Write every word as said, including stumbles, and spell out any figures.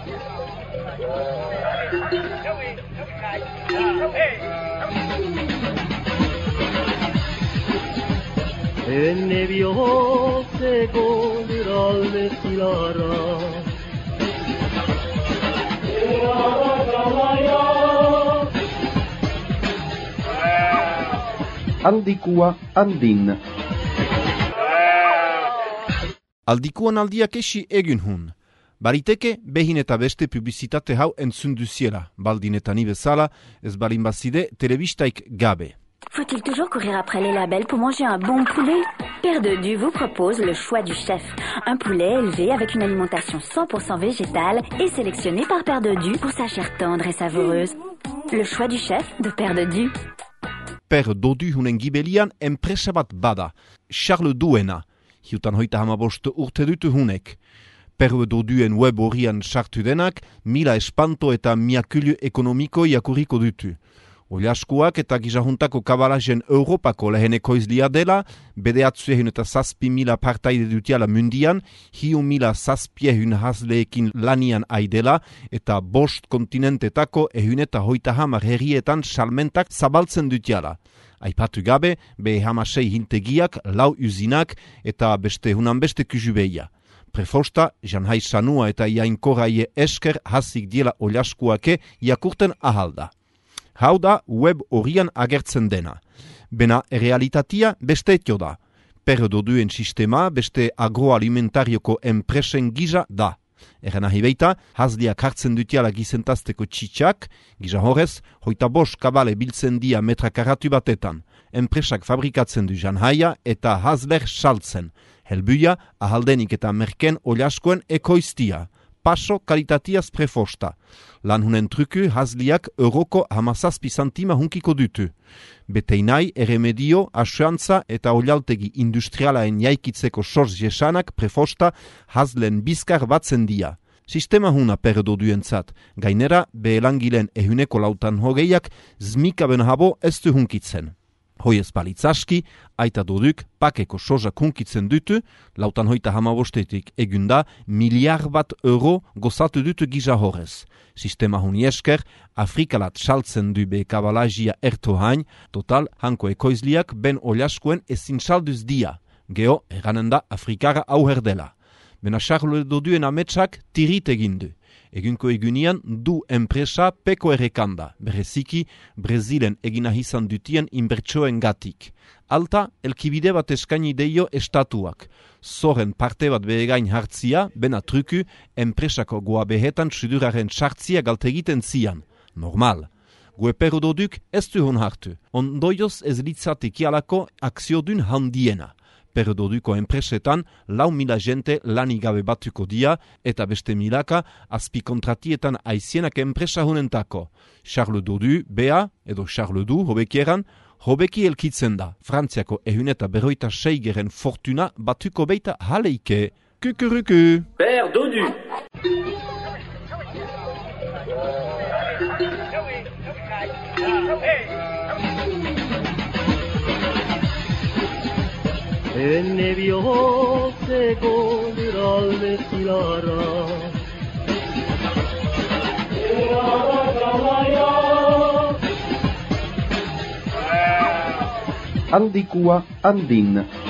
Enne bihoteko alde zilara Aldikua andin. Aldikuan aldiak esi egin hun. Bariteke behin eta beste publizitate hau entzunduziela, baldin eta ni bezala, ez balin bazide telebistaik gabe. Faut-il toujours courir après les labels pour manger un bon poulet? Père de Du vous propose le choix du chef. Un poulet élevé avec une alimentation cent pour cent végétale et sélectionné par Père de Du pour sa chair tendre et savoureuse. Le choix du chef de Père de Du. Père Dodu hunen gibelian enpresa bat bada, Charles Duena, hiutan hoita hamabost urte dutu hunek. Père Doduen web horrian sartu denak, mila espanto eta miakulu ekonomiko jakuriko dutu. Oilaskuak eta gizahuntako kabalajen Europako lehen ekoizlia dela, bedeatzuehun eta zazpi mila partaide dutiala mundian, hiu mila zazpiehun hazleekin lanian aidela, eta bost kontinentetako ehun eta hoita hamar herrietan salmentak zabaltzen dutiala. Aipatu gabe, be hamasei hintegiak, lau uzinak eta beste hunan beste kujubeia. Prefosta, janhai sanua eta jainkoraie esker hazik diela oilaskuake jakurten ahalda. Hau da web horrian agertzen dena. Bena realitatia beste etio da. Perdoduen sistema beste agroalimentarioko enpresen giza da. Eran ahi beita, hazliak hartzen dutiala gizentazteko txitsak, giza horrez, hoita bost kabale biltzen dia metrakaratu batetan. Enpresak fabrikatzen du janhaia eta hazler saltzen. Helbuia, ahaldenik eta merken oliaskoen ekoiztia. Paso kalitatiaz prefosta. Lan hunen truku hazliak euroko hamazazpi santima hunkiko dutu. Beteinai, erremedio, asuantza eta olialtegi industrialaen jaikitzeko sorz jesanak prefosta hazlen bizkar batzen dia. Sistema huna perdo duentzat. Gainera, behelangilen ehuneko lautan hogeiak zmikaben habo ez du hunkitzen. Hoiez balitzaski, aita doduk pakeko sozak hunkitzen dutu, lautan hoita hamabostetik egunda, miliar bat euro gozatu dutu giza horrez. Sistema huni esker, Afrikalat saltzen du be kabalajia erto hain, total hanko ekoizliak ben oliaskuen ezin salduz dia. Geo, eranen da Afrikara auher dela. Bena Charles doduen ametsak tirit egindu. Egunko egunian du enpresa peko errekanda, bereziki Brezilen egina izan dutien inbertsoen gatik. Alta, elkibide bat eskaini deio estatuak. Zoren parte bat behegain hartzia, bena truku, enpresako goa behetan suduraren sartzia galtegiten zian. Normal. Gue perododuk ez du hon hartu. Ondoioz ez litzatik jalako akziodun handiena. Perdoduko enpresetan lau mila jente lanigabe batuko dia eta beste milaka azpikontratietan aizienak enpresa hunentako. Charles Dodu, bea, edo Charles Du, hobekieran, hobeki elkitzen da. Frantziako ehun eta berroita seigeren fortuna batuko beita haleike. Kukuruku! Père Dodu! Enne bihoteko alde zilara Aldikua andin.